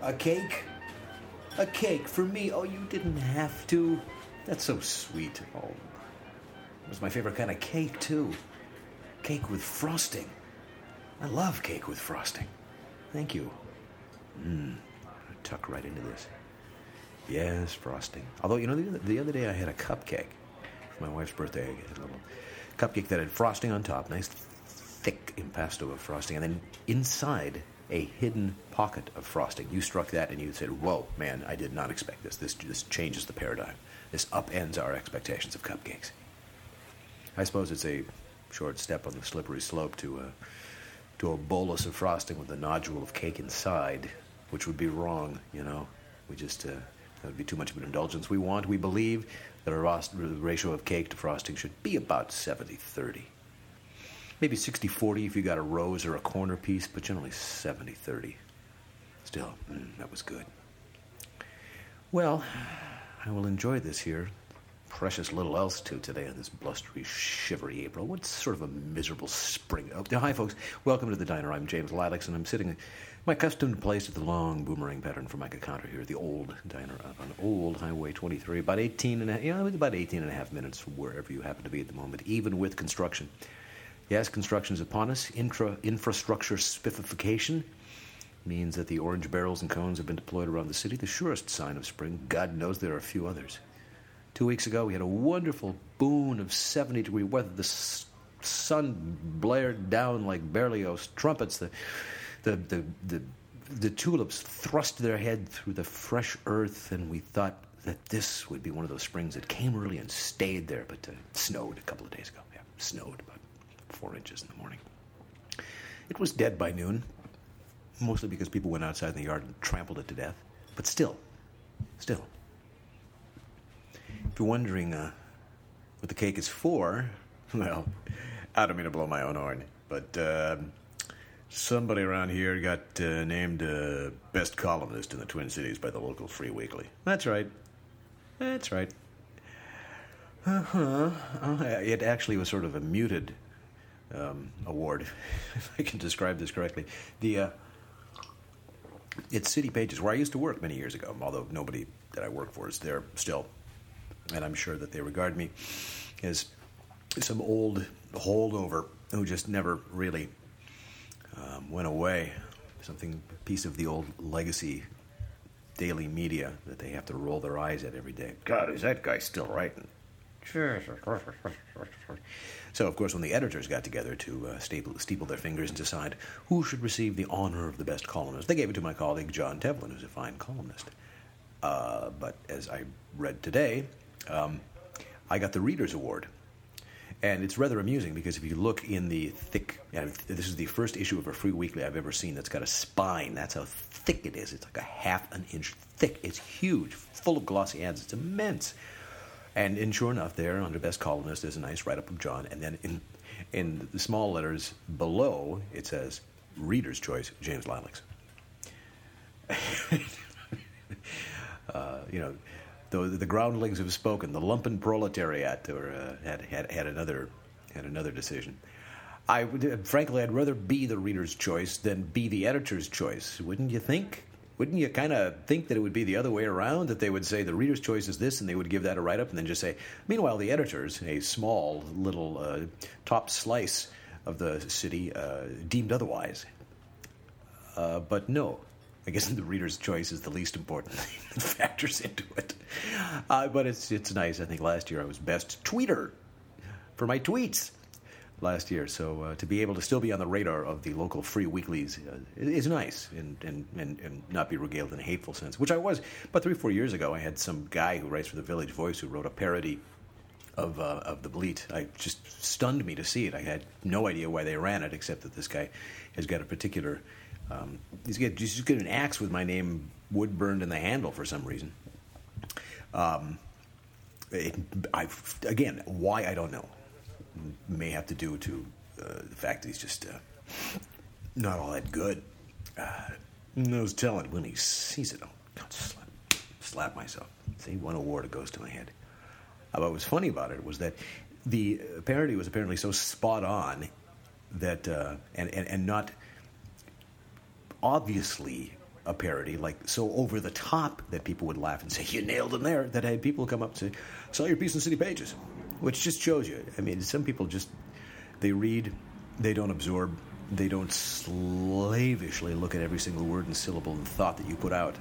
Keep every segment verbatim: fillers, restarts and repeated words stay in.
A cake? A cake for me? Oh, you didn't have to. That's so sweet. Oh, it was my favorite kind of cake, too. Cake with frosting. I love cake with frosting. Thank you. Mmm. Tuck right into this. Yes, frosting. Although, you know, the, the other day I had a cupcake for my wife's birthday. I had a little cupcake that had frosting on top, nice thick impasto of frosting, and then inside a hidden pocket of frosting. You struck that and you said, whoa, man, I did not expect this. This this changes the paradigm. This upends our expectations of cupcakes. I suppose it's a short step on the slippery slope to a, to a bolus of frosting with a nodule of cake inside, which would be wrong, you know. We just, uh, that would be too much of an indulgence. We want, we believe that a ros- ratio of cake to frosting should be about seventy thirty. Maybe sixty forty if you got a rose or a corner piece, but generally seventy thirty. Still, mm, that was good. Well, I will enjoy this here. Precious little else to today on this blustery, shivery April. What sort of a miserable spring. Oh, hi, folks. Welcome to the diner. I'm James Ladix, and I'm sitting in my accustomed place at the long boomerang pattern Formica counter here at the old diner on Old Highway twenty-three. About eighteen and a half, yeah, about eighteen and a half minutes from wherever you happen to be at the moment, even with construction. Yes, construction is upon us. Intra, infrastructure spiffification means that the orange barrels and cones have been deployed around the city, the surest sign of spring. God knows there are a few others. Two weeks ago, we had a wonderful boon of seventy-degree weather. The s- sun blared down like Berlioz trumpets. The, the, the, the, the tulips thrust their head through the fresh earth, and we thought that this would be one of those springs that came early and stayed there, but uh, it snowed a couple of days ago. Yeah, snowed about four inches in the morning. It was dead by noon, mostly because people went outside in the yard and trampled it to death. But still, still. If you're wondering uh, what the cake is for, well, I don't mean to blow my own horn, but uh, somebody around here got uh, named uh, best columnist in the Twin Cities by the local Free Weekly. That's right. That's right. Uh-huh. Uh, it actually was sort of a muted Um, award, if I can describe this correctly. The uh, it's City Pages, where I used to work many years ago, although nobody that I work for is there still, and I'm sure that they regard me as some old holdover who just never really um, went away, something piece of the old legacy daily media that they have to roll their eyes at every day. God, is that guy still writing? So, of course, when the editors got together to uh, staple, steeple their fingers and decide who should receive the honor of the best columnist, they gave it to my colleague John Tevlin, who's a fine columnist. Uh, but as I read today, um, I got the Reader's Award. And it's rather amusing because if you look in the thick, and this is the first issue of a Free Weekly I've ever seen that's got a spine. That's how thick it is. It's like a half an inch thick. It's huge, full of glossy ads. It's immense. And, and sure enough, there, under Best Columnist, there's a nice write-up of John. And then in in the small letters below, it says, Reader's Choice, James Ladix. uh, you know, the, the groundlings have spoken. The lumpen proletariat or, uh, had, had had another had another decision. I would, frankly, I'd rather be the Reader's Choice than be the editor's choice. Wouldn't you think? Wouldn't you kind of think that it would be the other way around, that they would say the Reader's Choice is this, and they would give that a write-up, and then just say, meanwhile, the editors, a small little uh, top slice of the city, uh, deemed otherwise. Uh, but no, I guess the Reader's Choice is the least important thing that factors into it. Uh, but it's it's nice. I think last year I was best tweeter for my tweets last year, so uh, to be able to still be on the radar of the local Free Weeklies uh, is nice, and, and, and, and not be regaled in a hateful sense, which I was. About three or four years ago, I had some guy who writes for the Village Voice who wrote a parody of uh, of the Bleat. I just stunned me to see it. I had no idea why they ran it, except that this guy has got a particular... Um, he's got he's got an axe with my name wood burned in the handle for some reason. Um, it, I again, why I don't know. May have to do to uh, the fact that he's just uh, not all that good. Uh, knows talent when he sees it. Oh, God, slap, slap myself. See, one award, it goes to my head. Uh, what was funny about it was that the parody was apparently so spot on that, uh, and, and, and not obviously a parody, like so over the top that people would laugh and say, "You nailed him there," that I had people come up and say, "Saw your piece in City Pages," which just shows you. I mean, some people just, they read, they don't absorb, they don't slavishly look at every single word and syllable and thought that you put out.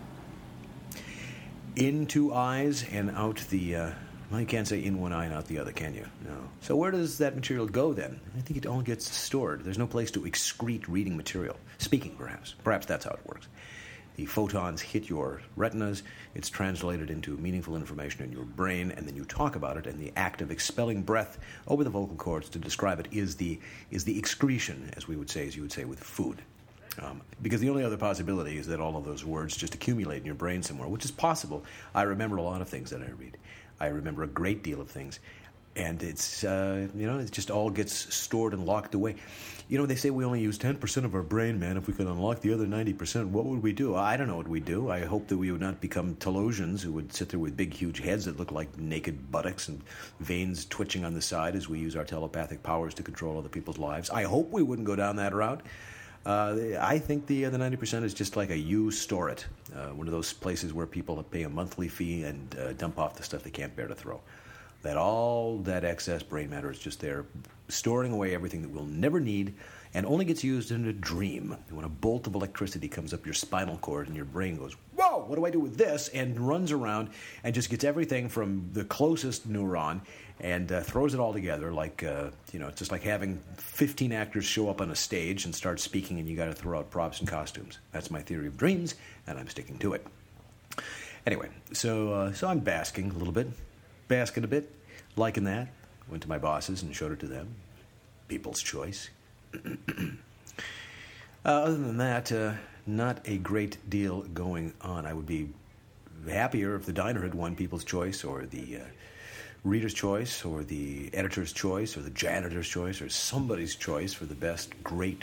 In two eyes and out the, uh, well, you can't say in one eye and out the other, can you? No. So where does that material go then? I think it all gets stored. There's no place to excrete reading material. Speaking, perhaps. Perhaps that's how it works. The photons hit your retinas, it's translated into meaningful information in your brain, and then you talk about it, and the act of expelling breath over the vocal cords to describe it is the is the excretion, as we would say, as you would say with food. Um, because the only other possibility is that all of those words just accumulate in your brain somewhere, which is possible. I remember a lot of things that I read. I remember a great deal of things. And it's, uh, you know, it just all gets stored and locked away. You know, they say we only use ten percent of our brain, man. If we could unlock the other ninety percent, what would we do? I don't know what we'd do. I hope that we would not become Telosians who would sit there with big, huge heads that look like naked buttocks and veins twitching on the side as we use our telepathic powers to control other people's lives. I hope we wouldn't go down that route. Uh, I think the other ninety percent is just like a you store it, uh, one of those places where people pay a monthly fee and uh, dump off the stuff they can't bear to throw. That all that excess brain matter is just there, storing away everything that we'll never need and only gets used in a dream. When a bolt of electricity comes up your spinal cord and your brain goes, whoa, what do I do with this? And runs around and just gets everything from the closest neuron and uh, throws it all together like, uh, you know, it's just like having fifteen actors show up on a stage and start speaking and you got to throw out props and costumes. That's my theory of dreams, and I'm sticking to it. Anyway, so uh, so I'm basking a little bit, basking a bit, liking that. Went to my bosses and showed it to them. People's choice. uh, other than that, uh, not a great deal going on. I would be happier if the diner had won People's Choice or the uh, Reader's Choice or the Editor's Choice or the Janitor's Choice or somebody's choice for the best great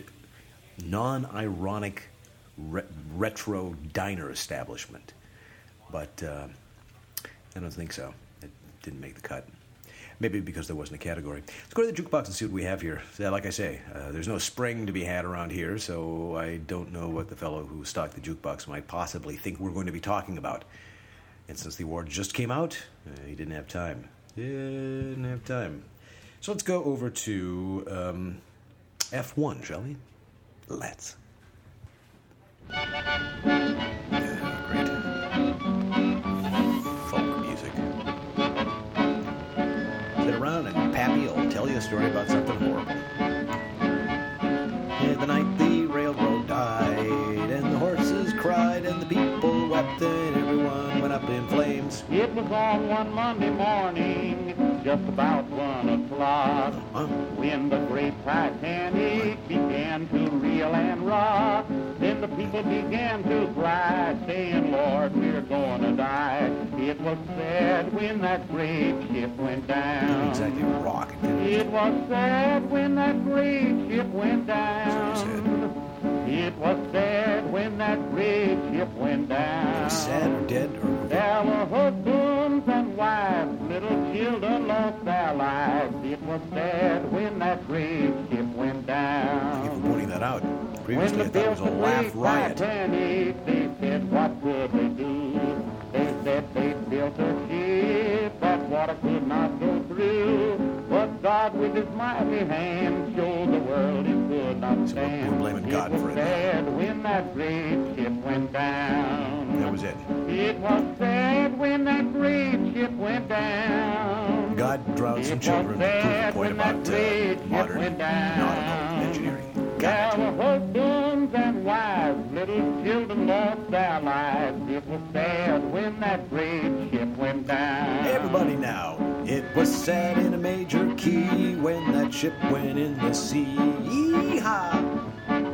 non-ironic re- retro diner establishment. But uh, I don't think so. It didn't make the cut. Maybe because there wasn't a category. Let's go to the jukebox and see what we have here. Yeah, like I say, uh, there's no spring to be had around here, so I don't know what the fellow who stocked the jukebox might possibly think we're going to be talking about. And since the award just came out, uh, he didn't have time. He didn't have time. So let's go over to um, F one, shall we? Let's. Yeah, great. Folk music. Sit around and Pappy will tell you a story about something horrible. In the night the railroad died, and the horses cried, and the people wept, and everyone went up in flames. It was on one Monday morning, just about one o'clock, uh-huh. when the great Titanic began to reel and rock. Then the people began to cry, saying, Lord, we're gonna die. It was sad when that great ship went down. Exactly, rock. It was sad when that great ship went down. It was sad when that great ship went down. Sad or dead or there were husbands and wives, little children lost their lives. It was sad when that great ship went down. Thank you for pointing that out. Previously, when I thought it was a laugh riot. Titanic, they said, what could they do? They said they built a ship that water could not go through. But God, with his mighty hand, showed the world it could not stand. So we're blaming God it was for it. sad when that great ship went down. That was it. It was sad when that great ship went down. God drowned some children to prove a point about uh, modern nautical engineering. There were husbands and wives, little children lost their lives. It was sad when that great ship went down. Everybody now, it was sad in a major key when that ship went in the sea. Yee-haw!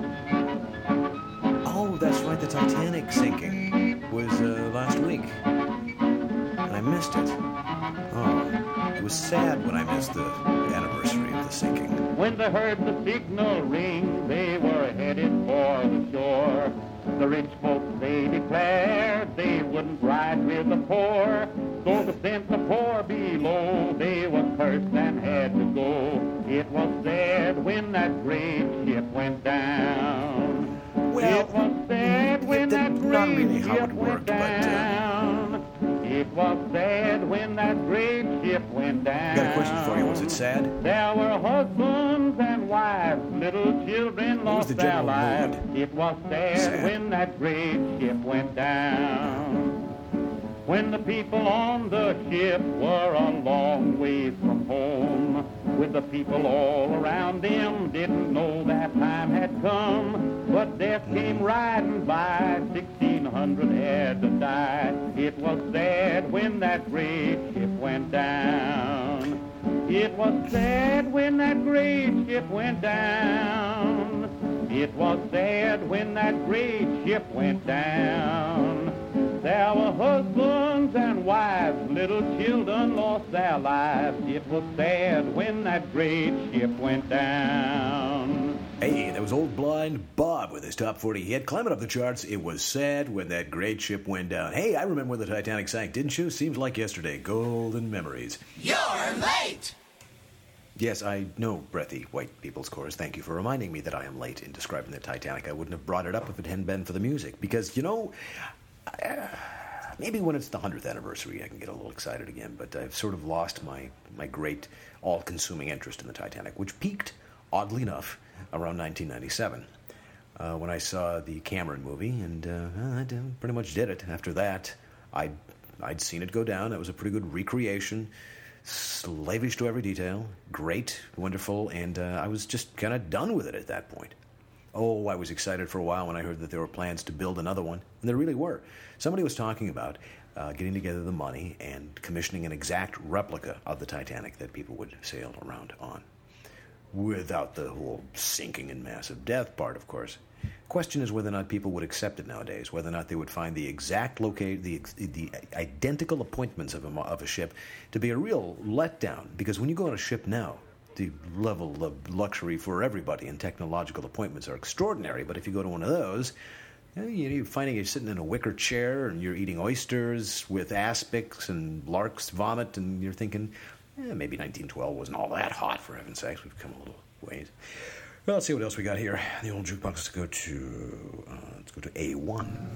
Oh, that's right, the Titanic sinking was uh, last week. And I missed it. Oh, it was sad when I missed the anniversary of the sinking. When they heard the signal ring, they were headed for the shore. The rich folks, they declared they wouldn't ride with the poor. So they sent the poor below, they were cursed and had to go. It was sad when that great ship went down. Well, it was sad when the, that no, not great really how ship it went worked, but, uh, down. It was sad when that great ship went down. I got a question for you. Was it sad? There were husbands and wives, little children What was lost the their general lives. mood? It was sad, Sad. when that great ship went down. When the people on the ship were a long ways from home, with the people all around them, didn't know that time had come. But death came riding by, sixteen hundred had to die. It was sad when that great ship went down. It was sad when that great ship went down. It was sad when that great ship went down. There were husbands and wives, little children lost their lives. It was sad when that great ship went down. Hey, there was old blind Bob with his top forty hit. Climbing up the charts, it was sad when that great ship went down. Hey, I remember when the Titanic sank, didn't you? Seems like yesterday. Golden memories. You're late! Yes, I know, breathy white people's chorus. Thank you for reminding me that I am late in describing the Titanic. I wouldn't have brought it up if it hadn't been for the music. Because, you know, uh, maybe when it's the hundredth anniversary I can get a little excited again. But I've sort of lost my, my great all-consuming interest in the Titanic, which peaked, oddly enough, around nineteen ninety-seven. Uh, when I saw the Cameron movie, and uh, I did- pretty much did it. After that, I'd, I'd seen it go down. It was a pretty good recreation. Slavish to every detail, great, wonderful, and uh, I was just kind of done with it at that point. Oh, I was excited for a while when I heard that there were plans to build another one, and there really were. Somebody was talking about uh, getting together the money and commissioning an exact replica of the Titanic that people would sail around on, without the whole sinking and massive death part, of course. Question is whether or not people would accept it nowadays, whether or not they would find the exact locate, the the identical appointments of a, mo- of a ship to be a real letdown. Because when you go on a ship now, the level of luxury for everybody and technological appointments are extraordinary. But if you go to one of those, you know, you're finding you're sitting in a wicker chair and you're eating oysters with aspics and lark's vomit, and you're thinking, eh, maybe nineteen twelve wasn't all that hot, for heaven's sakes. We've come a little ways. Well, let's see what else we got here. The old jukebox. Let's go to uh, let's go to A one.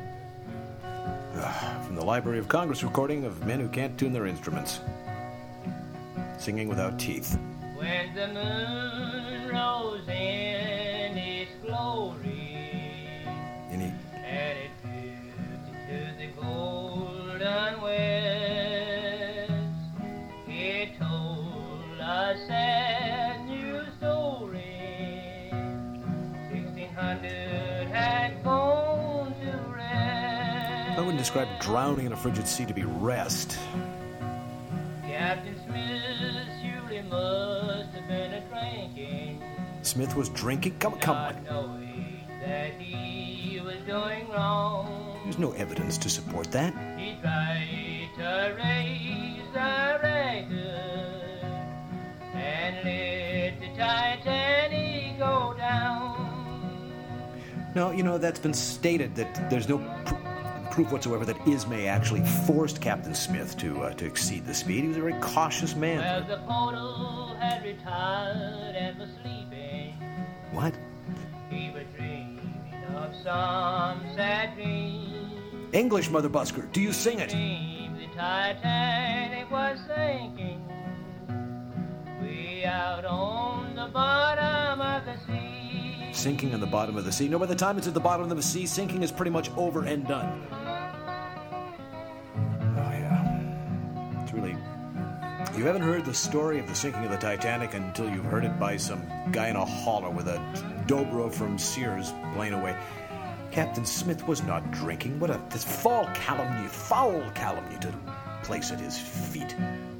Uh, from the Library of Congress recording of men who can't tune their instruments, singing without teeth. When the moon rose in its glory, Any and it filled into the golden west, it told a sad new story. Sixteen hundred had gone to rest. I wouldn't describe drowning in a frigid sea to be rest. Captain Smith surely must have been a drinking. Smith was drinking. Come, come on. Not knowing that he was doing wrong. There's no evidence to support that. He tried to raise the record and let the Titanic go down. No, you know, that's been stated that there's no pr- proof whatsoever that Ismay actually forced Captain Smith to uh, to exceed the speed. He was a very cautious Well, man. the portal had retired and was sleeping. What? He was dreaming of some sad dream. English, Mother Busker, do you sing it? Dream the Titanic was sinking way out on the bottom of the sea. Sinking on the bottom of the sea. No, by the time it's at the bottom of the sea, sinking is pretty much over and done. Oh, yeah. It's really... You haven't heard the story of the sinking of the Titanic until you've heard it by some guy in a holler with a dobro from Sears playing away. Captain Smith was not drinking. What a this foul calumny, foul calumny to place at his feet.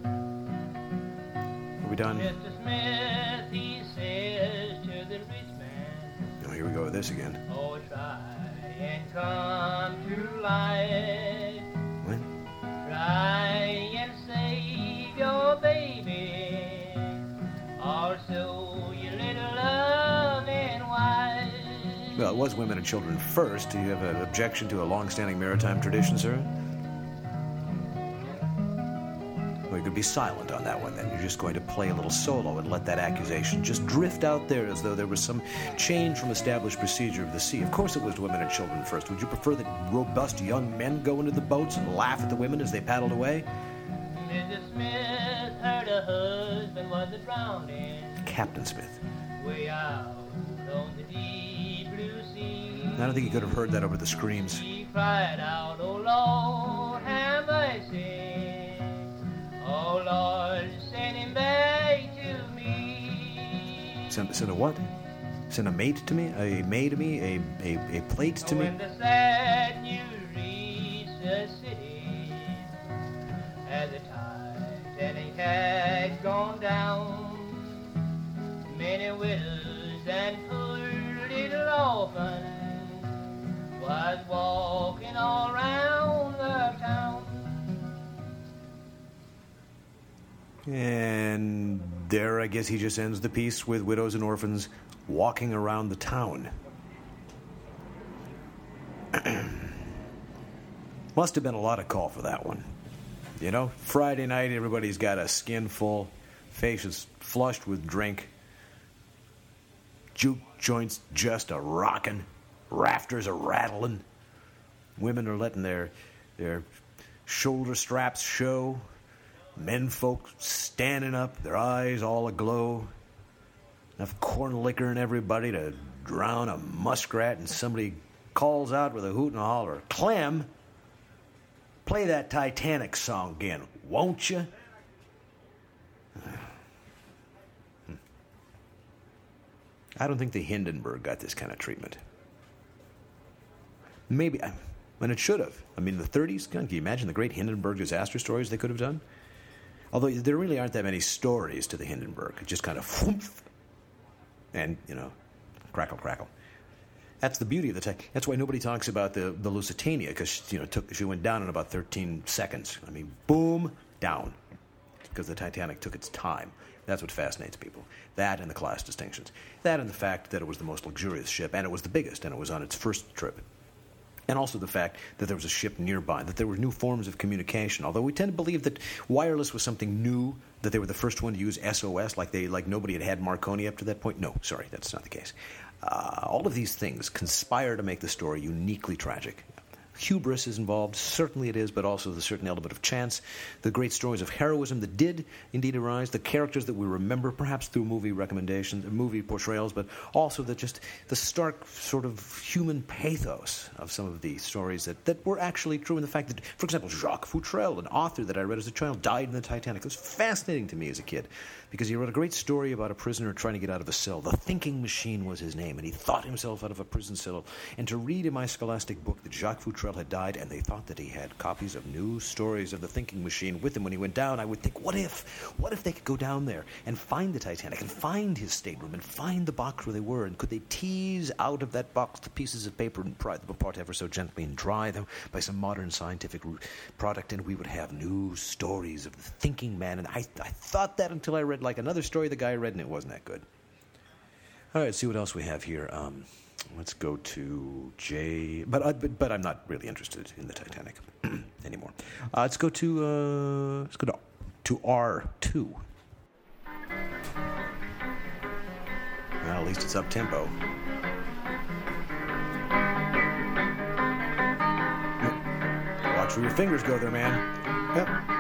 Are we done? Mister Smith, he says to the rich man, Oh, here we go with this again. oh, try and come to life. What? Try and save your baby. Also, your little loving wife. Well, it was women and children first. Do you have an objection to a long-standing maritime tradition, sir? Well, you to be silent on that one then. You're just going to play a little solo and let that accusation just drift out there as though there was some change from established procedure of the sea. Of course it was women and children first. Would you prefer that robust young men go into the boats and laugh at the women as they paddled away? Missus Smith heard her husband was a-drowning. Captain Smith. Way out on the deep blue sea. I don't think he could have heard that over the screams. He cried out, "Oh Lord, have mercy. Oh Lord, send him back to me." Send, send a what? Send a mate to me? A maid to me? A, a, a plate to me? When the sad news reached the city, as the Titanic had gone down, many widows and poor little orphans was walking all around the town. And there, I guess he just ends the piece with widows and orphans walking around the town. Must have been a lot of call for that one. You know, Friday night, everybody's got a skin full, faces flushed with drink, juke joints just a rockin', rafters a rattling. Women are letting their their shoulder straps show. Men folk standing up, their eyes all aglow. Enough corn liquor in everybody to drown a muskrat, and somebody calls out with a hoot and a holler, "Clem, play that Titanic song again, won't you?" I don't think the Hindenburg got this kind of treatment. Maybe, and it should have. I mean, in the thirties, can you imagine the great Hindenburg disaster stories they could have done? Although there really aren't that many stories to the Hindenburg. It just kind of whoomp, and, you know, crackle, crackle. That's the beauty of the tech. That's why nobody talks about the, the Lusitania, because, you know, took, she went down in about thirteen seconds. I mean, boom, down. Because the Titanic took its time. That's what fascinates people. That and the class distinctions. That and the fact that it was the most luxurious ship, and it was the biggest, and it was on its first trip. And also the fact that there was a ship nearby, that there were new forms of communication. Although we tend to believe that wireless was something new, that they were the first one to use S O S, like they like nobody had had Marconi up to that point. No, sorry, that's not the case. Uh, all of these things conspire to make the story uniquely tragic. Hubris is involved, certainly it is, but also the certain element of chance. The great stories of heroism that did indeed arise, the characters that we remember, perhaps through movie recommendations, movie portrayals, but also the just the stark sort of human pathos of some of the stories that, that were actually true. And the fact that, for example, Jacques Futrelle, an author that I read as a child, died in the Titanic. It was fascinating to me as a kid, because he wrote a great story about a prisoner trying to get out of a cell. The Thinking Machine was his name, and he thought himself out of a prison cell. And to read in my scholastic book that Jacques Futrelle had died, and they thought that he had copies of new stories of the Thinking Machine with him when he went down, I would think, what if? What if they could go down there and find the Titanic and find his stateroom and find the box where they were, and could they tease out of that box the pieces of paper and pry them apart ever so gently and dry them by some modern scientific product, and we would have new stories of the thinking man. And I, I thought that until I read like another story the guy read, and it wasn't that good. All right, let's see what else we have here. Um, let's go to J. But, uh, but but I'm not really interested in the Titanic anymore. Uh, let's go to uh, let's go to to R two. Well, at least it's up tempo. Watch where your fingers go there, man. Yep.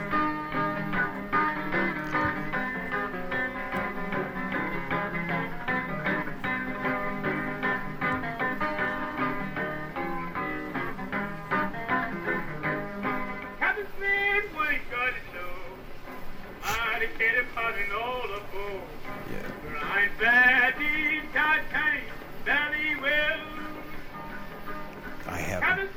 I haven't.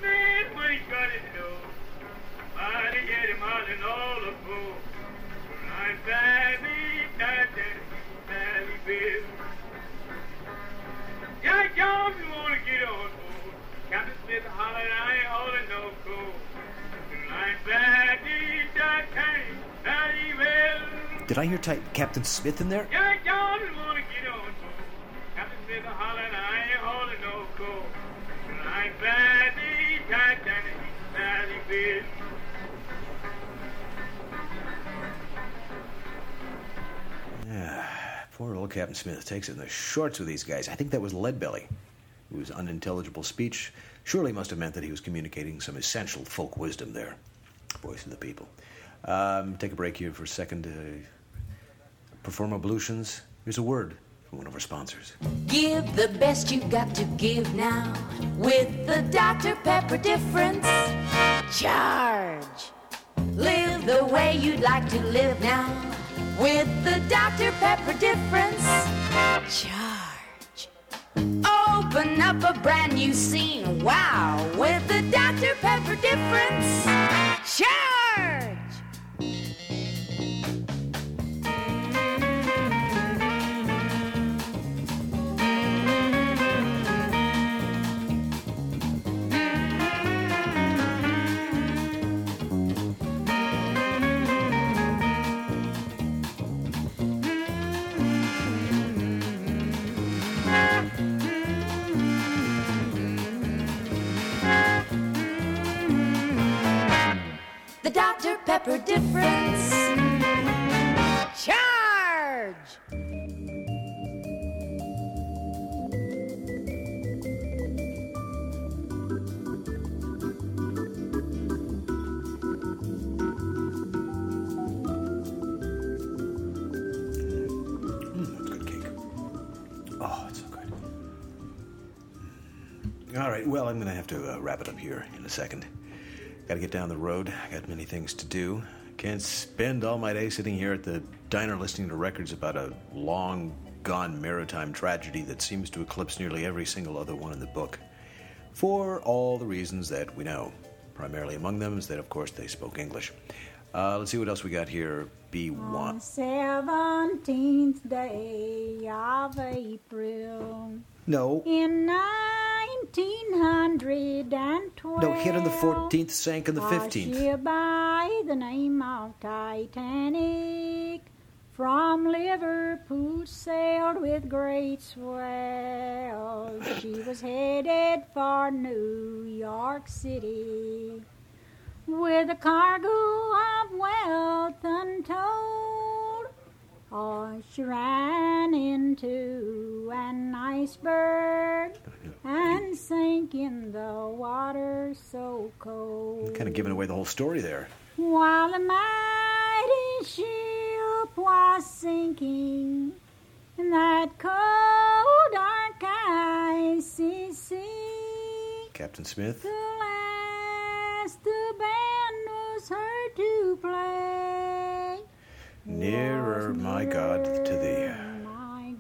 Did I hear Ty- Captain Smith in there? Yeah, John, wanna get on board. Captain Smith a hollering, I ain't holding no cold. I'm glad the Titanic valley bid. Poor old Captain Smith takes it in the shorts with these guys. I think that was Leadbelly, whose unintelligible speech surely must have meant that he was communicating some essential folk wisdom there. Voice of the people. Um, take a break here for a second. Uh, perform ablutions. Here's a word from one of our sponsors. Give the best you've got to give now with the Doctor Pepper difference. Charge. Live the way you'd like to live now with the Doctor Pepper difference. Charge. Open up a brand new scene. Wow, with the Doctor Pepper difference. Charge. The Doctor Pepper difference. Charge! Oh, it's so good. All right, well, I'm going to have to uh, wrap it up here in a second. Got to get down the road. I got many things to do. Can't spend all my day sitting here at the diner listening to records about a long-gone maritime tragedy that seems to eclipse nearly every single other one in the book. For all the reasons that we know. Primarily among them is that, of course, they spoke English. Uh, let's see what else we got here. B one. On the seventeenth day of April. No. In nineteen hundred twelve. No, hit on the fourteenth, sank on the A fifteenth. ship by the name of Titanic from Liverpool sailed with great swell. She was headed for New York City with a cargo of wealth untold. Oh, she ran into an iceberg and sank in the water so cold. Kind of giving away the whole story there. While the mighty ship was sinking in that cold, dark, icy sea, Captain Smith. the last the band was heard to play. Nearer, my God, to thee. My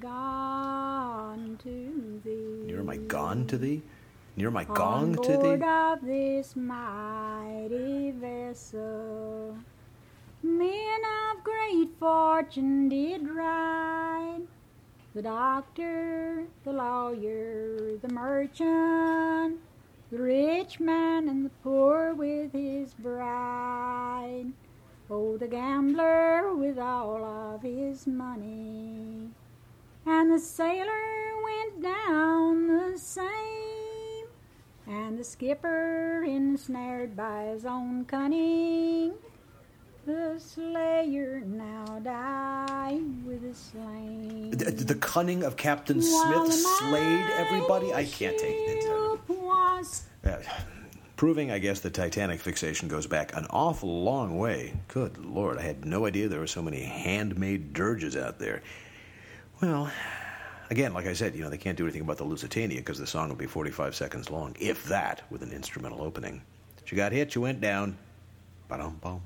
God, to thee. Near my gone to thee? Near my On gong to board thee? of this mighty vessel, men of great fortune did ride. The doctor, the lawyer, the merchant, the rich man and the poor with his bride. Oh, the gambler with all of his money. And the sailor went down the same. And the skipper ensnared by his own cunning. The slayer now died with his slain. The, the cunning of Captain While Smith the slayed everybody? I mighty can't take it. ship was Uh, proving, I guess, the Titanic fixation goes back an awful long way. Good Lord, I had no idea there were so many handmade dirges out there. Well, again, like I said, you know, they can't do anything about the Lusitania because the song will be forty-five seconds long, if that, with an instrumental opening. She got hit, she went down. Ba-dum-bum.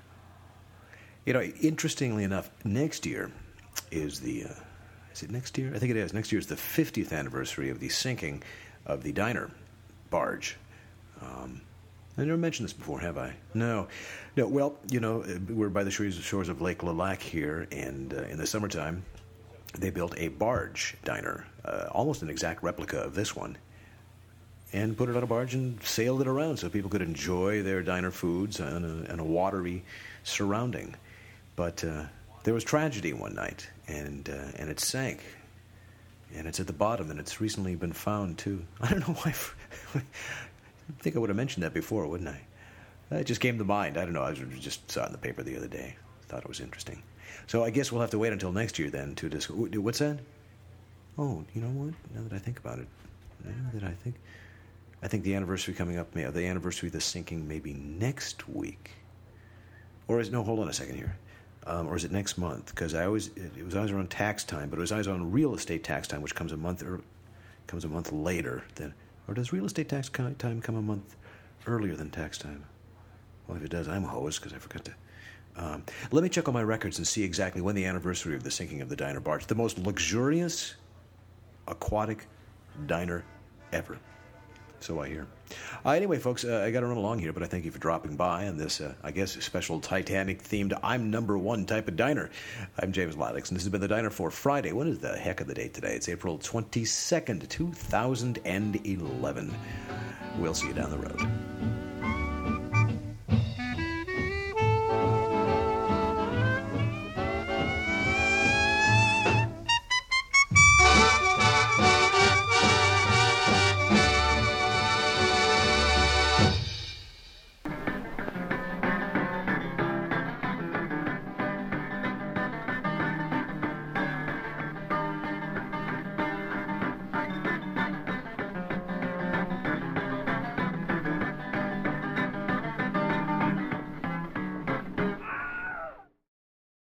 You know, interestingly enough, next year is the, uh, is it next year? I think it is. Next year is the fiftieth anniversary of the sinking of the diner barge. Um, I never mentioned this before, have I? No. No, well, you know, we're by the shores shores of Lake Lilac here, and uh, in the summertime, they built a barge diner, uh, almost an exact replica of this one, and put it on a barge and sailed it around so people could enjoy their diner foods in a, in a watery surrounding. But uh, there was tragedy one night, and uh, and it sank. And it's at the bottom, and it's recently been found, too. I don't know why. I think I would have mentioned that before, wouldn't I? It just came to mind. I don't know. I just saw it in the paper the other day. Thought it was interesting. So I guess we'll have to wait until next year then to discuss. What's that? Oh, you know what? Now that I think about it, now that I think, I think the anniversary coming up, may the anniversary of the sinking may be next week, or is no? Hold on a second here, um, or is it next month? Because I always it, it was always around tax time, but it was always on real estate tax time, which comes a month or comes a month later than, or does real estate tax time come a month earlier than tax time? Well, if it does, I'm hosed because I forgot to. Um, let me check on my records and see exactly when the anniversary of the sinking of the Diner Barge, the most luxurious aquatic diner ever. So I hear. Uh, anyway, folks, uh, I got to run along here, but I thank you for dropping by on this, uh, I guess, special Titanic-themed I'm Number One type of diner. I'm James Maddox, and this has been The Diner for Friday. What is the heck of the date today? It's April twenty-second, two thousand eleven. We'll see you down the road.